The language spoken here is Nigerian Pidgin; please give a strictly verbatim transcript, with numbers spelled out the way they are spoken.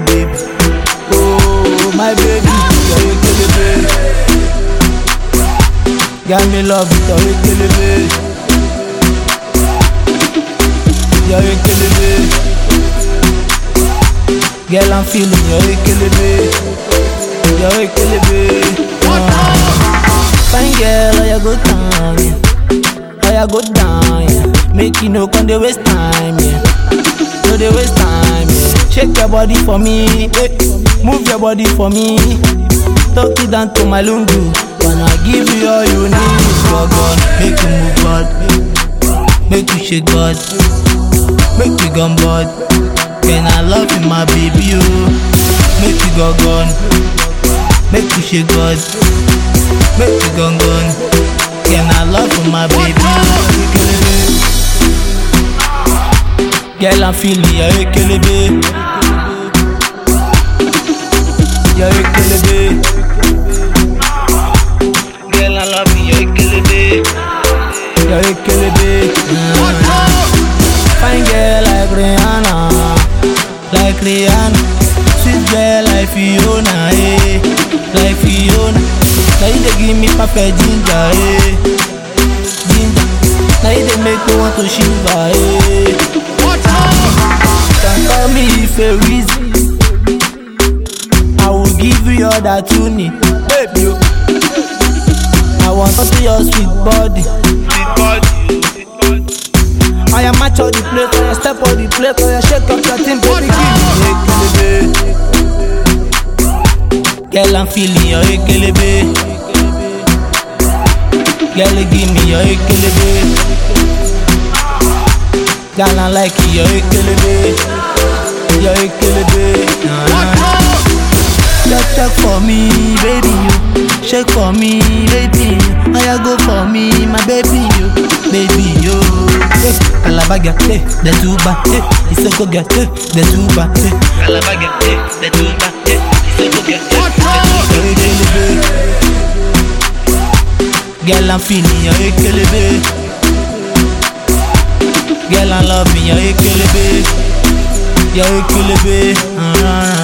baby. Oh, my baby, you're a baby. Got me love, you're a baby. You're a baby. Girl, I'm feeling you're a baby. You're a baby. Fine girl, oh, you go down, yeah. Oh, you go down, yeah. Make you know, come they waste time, yeah. No, they waste time, yeah. Shake your body for me, hey. Move your body for me. Talk it down to my lungu. Wanna give you all you need. Go God, make you move God, make you shake God, make you gum God. Can I love you, my baby, oh. Make you go gone, make you shake God, make you gone gone. Can I love you, my baby, oh. Girl, I'm feeling you're a killer, babe. You're a killer, babe. Girl, I love you, you're a killer, babe. You're a killer, babe. Mm. Fine girl like Rihanna, like Rihanna. Sweet girl like Fiona, eh, like Fiona. Now you dey give me perfect ginger, eh, ginger. Now you dey make me want to shiver, eh. Don't call me if a reason. I will give you all that you need, baby. I want to see your sweet body, sweet body. I am match all the place, I am step all the place, I am shake up your team, baby. Give me a girl, I'm feeling your ekelebe. Girl, give me your ekelebe. Girl, I like your ekelebe. Your ekelebe. Check, check for me, baby, you. Shake for me, baby, you. I go for me, my baby, you. Baby, you. Hey, Calabaga, hey, the tuba, hey, it's a coga, hey, the tuba, hey. Calabaga, hey, the tuba, hey, it's a coga, hey, girl, I'm feeling your ekelebe. Girl, I love me, your ekelebe. Your ekelebe.